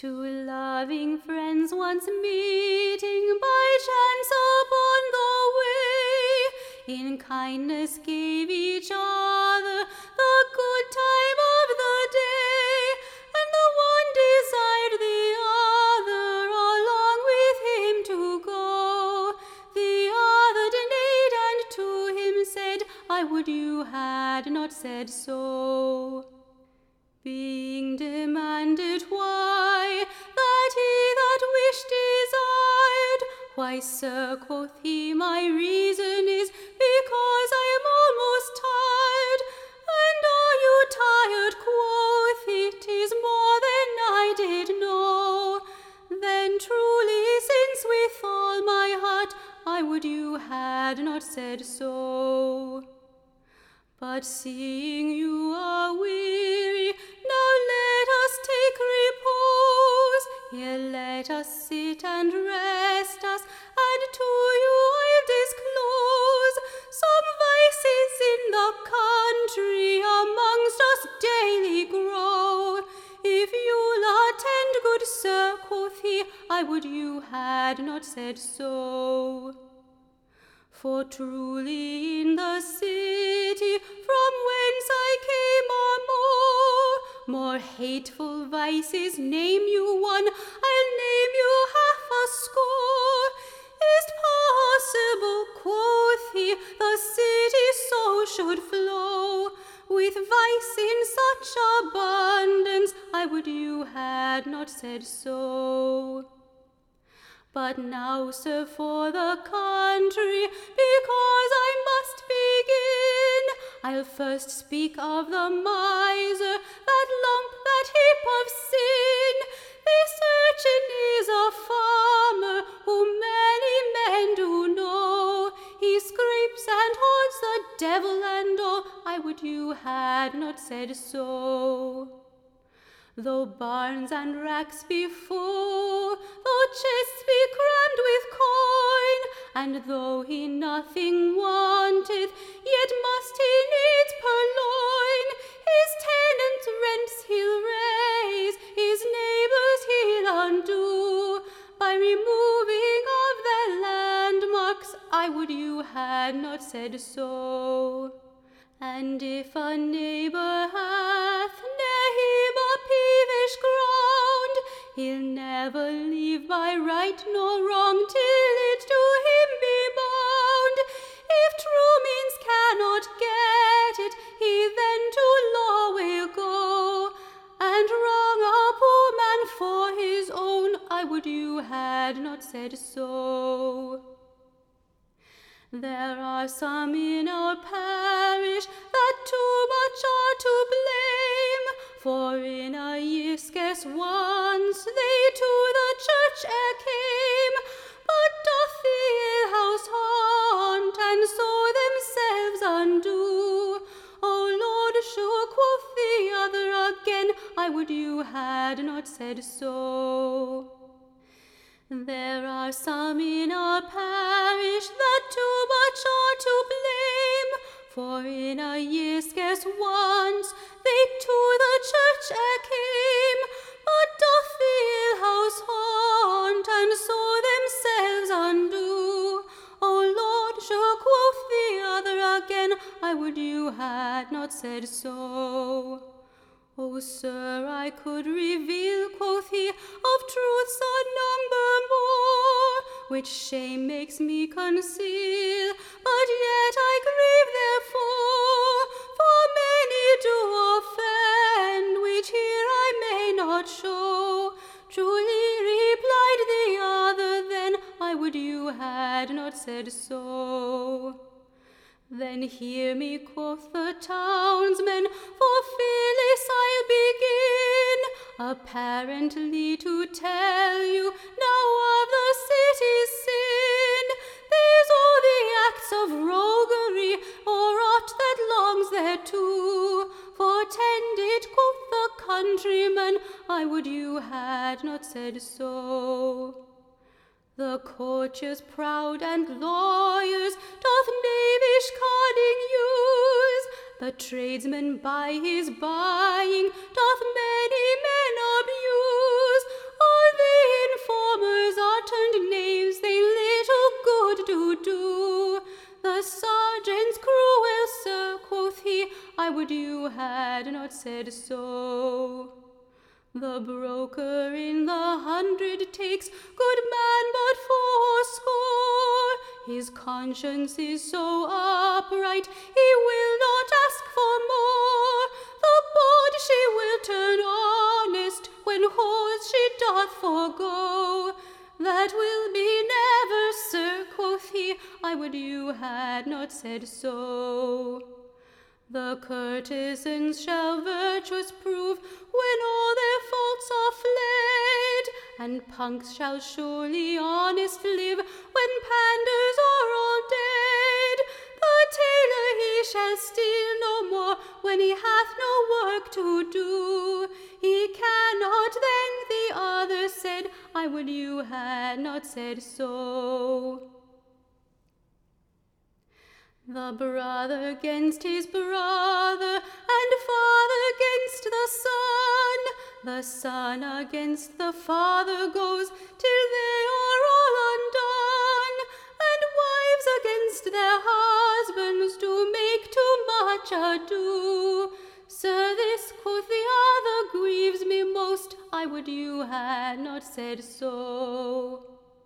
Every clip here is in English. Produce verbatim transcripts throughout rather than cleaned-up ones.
Two loving friends once meeting by chance upon the way, in kindness gave each other the good time of the day, and the one desired the other along with him to go. The other delayed and to him said, I would you had not said so. Being demanded why, that he that wished desired, why, sir, quoth he, my reason is, because I am almost tired. And are you tired, quoth he, 'tis more than I did know. Then truly, since with all my heart, I would you had not said so. But seeing you are weary, now let us take repose. Here let us sit and rest us, and to you I'll disclose some vices in the country amongst us daily grow. If you'll attend, good sir, quoth he, I would you had not said so. For truly in the city from whence I came are more, more hateful vices, name you one, I'll name you half a score. Is't possible, quoth he, the city so should flow, with vice in such abundance, I would you had not said so. But now, sir, for the country, because I must begin, I'll first speak of the miser, that lump, that heap of sin. This urchin is a farmer, whom many men do know. He scrapes and hoards the devil and all, I would you had not said so. Though barns and racks be full, though chests be crammed with coin, and though he nothing wanteth, yet must he needs purloin. His tenants' rents he'll raise, his neighbours he'll undo, by removing of their landmarks, I would you had not said so. And if a neighbour hath near him a peevish ground, he'll never leave by right nor wrong till it to him be bound. If true means cannot get it, he then to law will go, and wrong a poor man for his own, I would you had not said so. There are some in our parish that too much are to blame, for in a year scarce once they to the church e'er came, but doth the alehouse haunt, and so themselves undo. O Lord, sure, quoth the other again, I would you had not said so. There are some in our parish that too much are to blame, for in a year scarce once they to the church e'er came, but doth the alehouse haunt, and so themselves undo. O Lord, sure, quoth the other again, I would you had not said so. O sir, I could reveal, quoth he, of truths a number more, which shame makes me conceal, but yet I grieve therefore, for many do offend, which here I may not show. Truly, replied the other, then I would you had not said so. Then hear me, quoth the townsman, for Phyllis I'll begin, apparently to tell you now of the city's sin. These all the acts of roguery, or aught that longs thereto, for tend it, quoth the countryman, I would you had not said so. The courtiers proud and lawyers doth knavish cunning use, the tradesman by his buying doth many men abuse. had not said so. The broker in the hundred takes good man but fourscore. His conscience is so upright, he will not ask for more. The bawd she will turn honest, when whores she doth forego. That will be never, sir, quoth he, I would you had not said so. The courtesans shall virtuous prove, when all their faults are fled, and punks shall surely honest live, when panders are all dead. The tailor he shall steal no more, when he hath no work to do. He cannot then, the other said, I would you had not said so. The brother against his brother, and father against the son. The son against the father goes, till they are all undone. And wives against their husbands do make too much ado. Sir, this, quoth the other, grieves me most, I would you had not said so.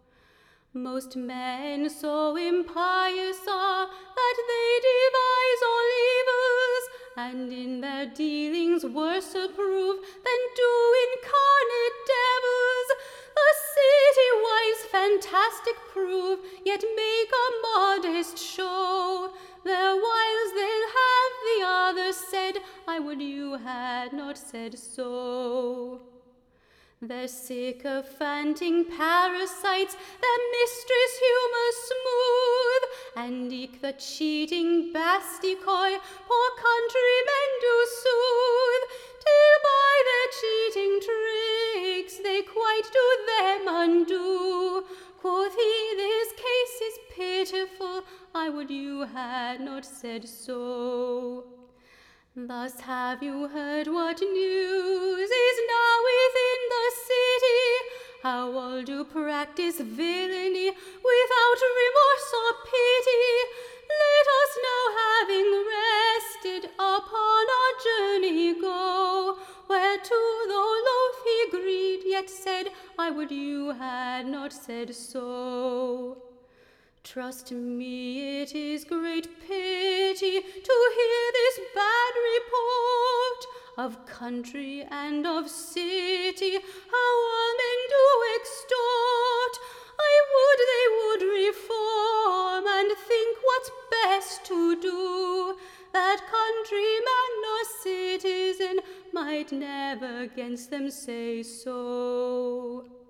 Most men so impious are, that they devise all evils, and in their dealings worse approve than do incarnate devils. The city wives fantastic prove, yet make a modest show. Their wiles they'll have, the others said, I would you had not said so. Their sycophanting parasites their mistress humour smooth, and eke the cheating basticoy poor countrymen do soothe, till by their cheating tricks they quite do them undo. Quoth he, this case is pitiful, I would you had not said so. Thus have you heard what news is now within the city, how all do practice villainy without remorse or pity. Let us now, having rested, upon our journey go, whereto though loath he agreed, yet said, I would you had not said so. Trust me, it is great pity to hear this bad report of country and of city, how all men do extort. I would they would reform and think what's best to do, that countryman or citizen might never against them say so.